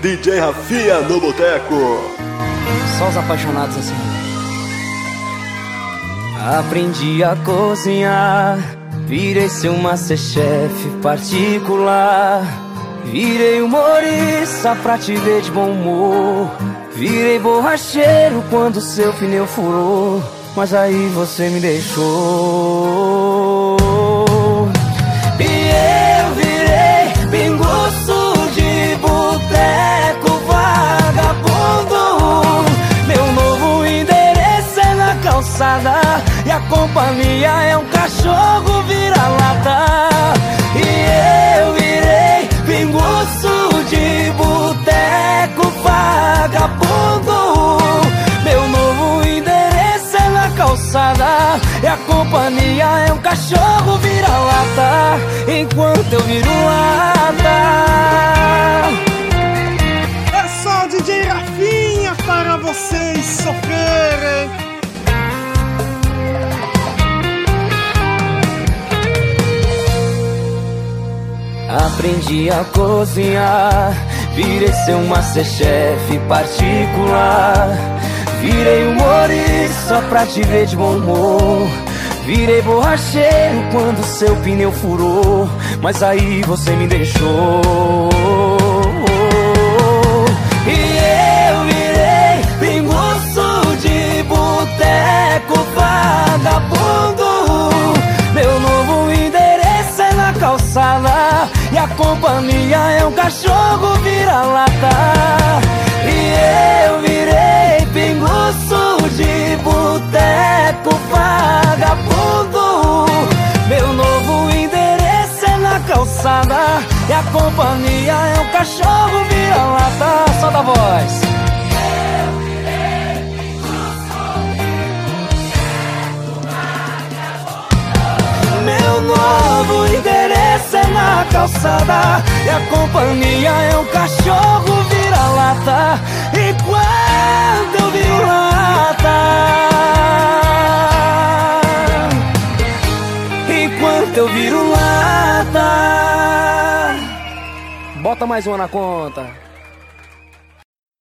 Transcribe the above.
DJ Rafinha no boteco. Só os apaixonados assim. Aprendi a cozinhar, virei seu masterchef particular. Virei humorista pra te ver de bom humor. Virei borracheiro quando seu pneu furou, mas aí você me deixou. E eu virei pinguço de boteco vagabundo. Meu novo endereço é na calçada e a companhia é um cachorro vira-lata. E eu virei pinguço de boteco vagabundo. Meu novo endereço é na calçada e a companhia é um cachorro vira-lata, enquanto eu viro lata. É só o DJ Rafinha para vocês sofrerem. Aprendi a cozinhar, virei seu masterchef particular. Virei humorista pra te ver de bom humor. Virei borracheiro quando seu pneu furou, mas aí você me deixou. E eu virei pinguço de boteco vagabundo. Meu novo endereço é na calçada e a companhia é um cachorro vira-lata. E eu virei pinguço de boteco vagabundo. Meu novo endereço é na calçada e a companhia é um cachorro vira-lata. Solta a voz. Meu novo endereço é na calçada e a companhia é um cachorro vira-lata, e quando eu viro lata, enquanto eu viro lata. Bota mais uma na conta.